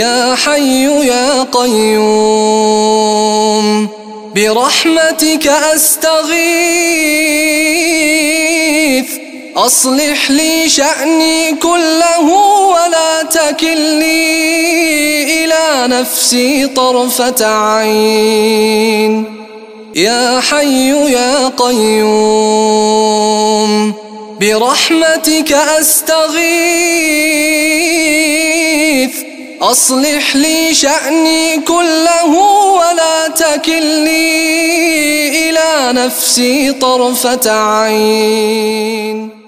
يا حي يا قيوم برحمتك أستغيث، أصلح لي شأني كله ولا تكلني إلى نفسي طرفة عين. يا حي يا قيوم برحمتك أستغيث، أصلح لي شأني كله ولا تكلني إلى نفسي طرفة عين.